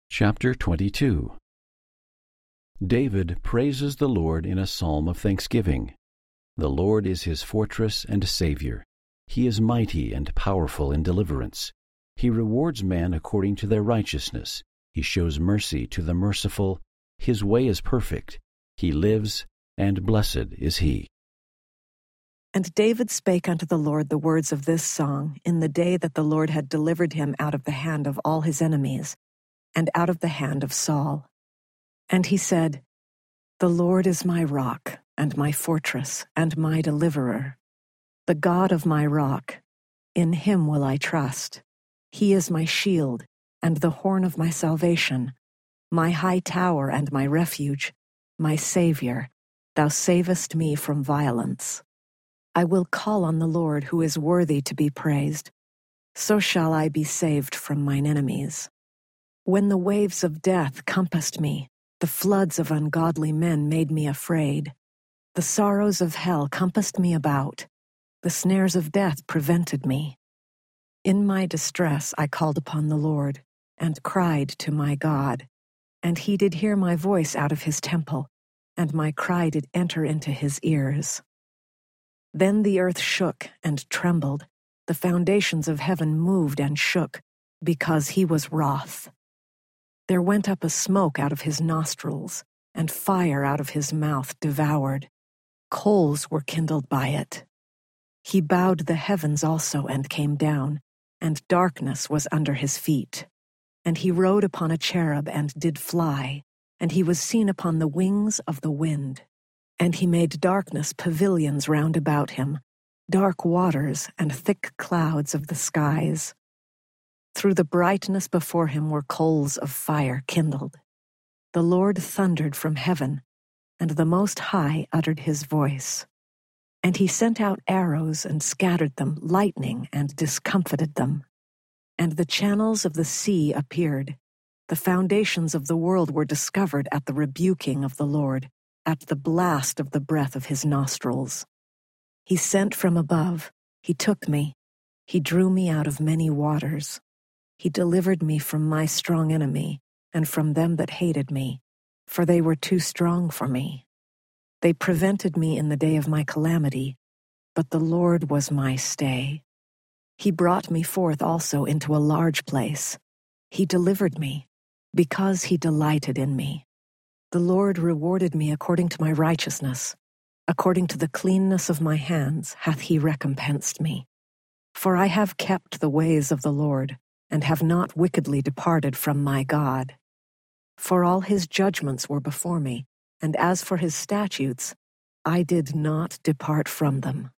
Chapter 22. David praises the Lord in a psalm of thanksgiving. The Lord is his fortress and Savior. He is mighty and powerful in deliverance. He rewards men according to their righteousness. He shows mercy to the merciful. His way is perfect. He lives, and blessed is he. And David spake unto the Lord the words of this song in the day that the Lord had delivered him out of the hand of all his enemies, and out of the hand of Saul. And he said, The Lord is my rock, and my fortress, and my deliverer. The God of my rock, in him will I trust. He is my shield, and the horn of my salvation, my high tower and my refuge, my Savior, thou savest me from violence. I will call on the Lord, who is worthy to be praised. So shall I be saved from mine enemies. When the waves of death compassed me, the floods of ungodly men made me afraid. The sorrows of hell compassed me about. The snares of death prevented me. In my distress I called upon the Lord, and cried to my God. And he did hear my voice out of his temple, and my cry did enter into his ears. Then the earth shook and trembled. The foundations of heaven moved and shook, because he was wroth. There went up a smoke out of his nostrils, and fire out of his mouth devoured. Coals were kindled by it. He bowed the heavens also and came down, and darkness was under his feet. And he rode upon a cherub and did fly, and he was seen upon the wings of the wind. And he made darkness pavilions round about him, dark waters and thick clouds of the skies. Through the brightness before him were coals of fire kindled. The Lord thundered from heaven, and the Most High uttered his voice. And he sent out arrows and scattered them, lightning and discomfited them. And the channels of the sea appeared. The foundations of the world were discovered at the rebuking of the Lord, at the blast of the breath of his nostrils. He sent from above, he took me, he drew me out of many waters. He delivered me from my strong enemy, and from them that hated me, for they were too strong for me. They prevented me in the day of my calamity, but the Lord was my stay. He brought me forth also into a large place. He delivered me, because he delighted in me. The Lord rewarded me according to my righteousness. According to the cleanness of my hands hath he recompensed me. For I have kept the ways of the Lord, and have not wickedly departed from my God. For all his judgments were before me, and as for his statutes, I did not depart from them.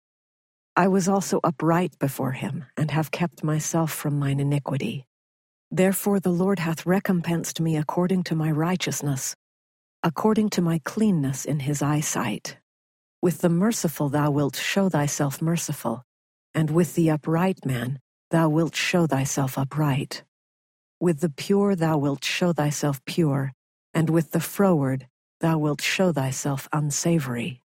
I was also upright before him, and have kept myself from mine iniquity. Therefore the Lord hath recompensed me according to my righteousness, according to my cleanness in his eyesight. With the merciful thou wilt show thyself merciful, and with the upright man thou wilt show thyself upright. With the pure thou wilt show thyself pure, and with the froward thou wilt show thyself unsavory.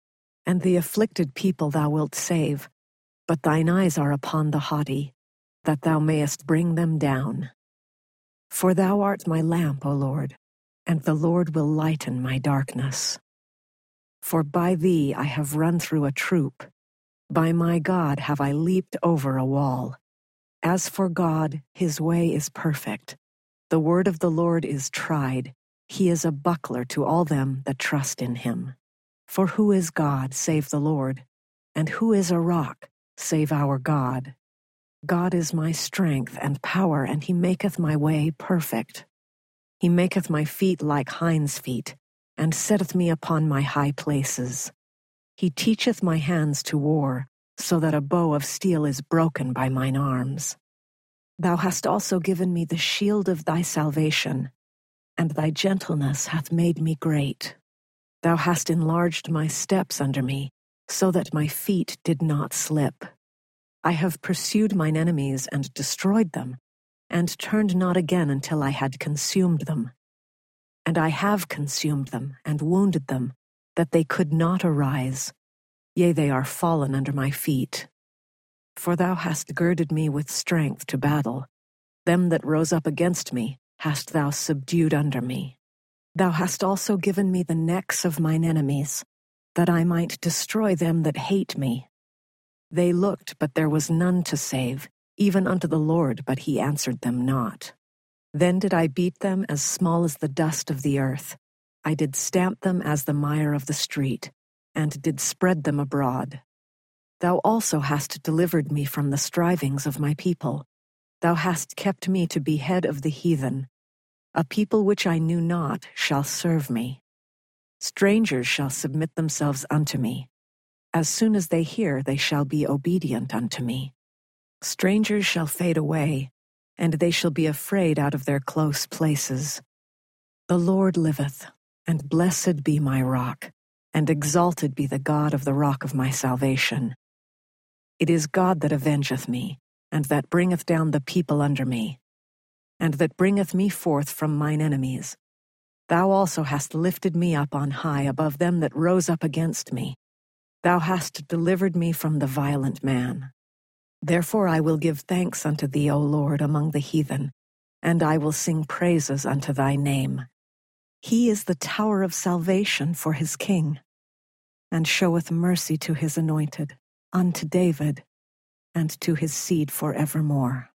And the afflicted people thou wilt save, but thine eyes are upon the haughty, that thou mayest bring them down. For thou art my lamp, O Lord, and the Lord will lighten my darkness. For by thee I have run through a troop, by my God have I leaped over a wall. As for God, his way is perfect. The word of the Lord is tried. He is a buckler to all them that trust in him. For who is God save the Lord? And who is a rock save our God? God is my strength and power, and he maketh my way perfect. He maketh my feet like hinds' feet, and setteth me upon my high places. He teacheth my hands to war, so that a bow of steel is broken by mine arms. Thou hast also given me the shield of thy salvation, and thy gentleness hath made me great. Thou hast enlarged my steps under me, so that my feet did not slip. I have pursued mine enemies and destroyed them, and turned not again until I had consumed them. And I have consumed them and wounded them, that they could not arise. Yea, they are fallen under my feet. For thou hast girded me with strength to battle. Them that rose up against me hast thou subdued under me. Thou hast also given me the necks of mine enemies, that I might destroy them that hate me. They looked, but there was none to save, even unto the Lord, but he answered them not. Then did I beat them as small as the dust of the earth. I did stamp them as the mire of the street, and did spread them abroad. Thou also hast delivered me from the strivings of my people. Thou hast kept me to be head of the heathen. A people which I knew not shall serve me. Strangers shall submit themselves unto me. As soon as they hear, they shall be obedient unto me. Strangers shall fade away, and they shall be afraid out of their close places. The Lord liveth, and blessed be my rock, and exalted be the God of the rock of my salvation. It is God that avengeth me, and that bringeth down the people under me, and that bringeth me forth from mine enemies. Thou also hast lifted me up on high above them that rose up against me. Thou hast delivered me from the violent man. Therefore I will give thanks unto thee, O Lord, among the heathen, and I will sing praises unto thy name. He is the tower of salvation for his king, and showeth mercy to his anointed, unto David, and to his seed forevermore.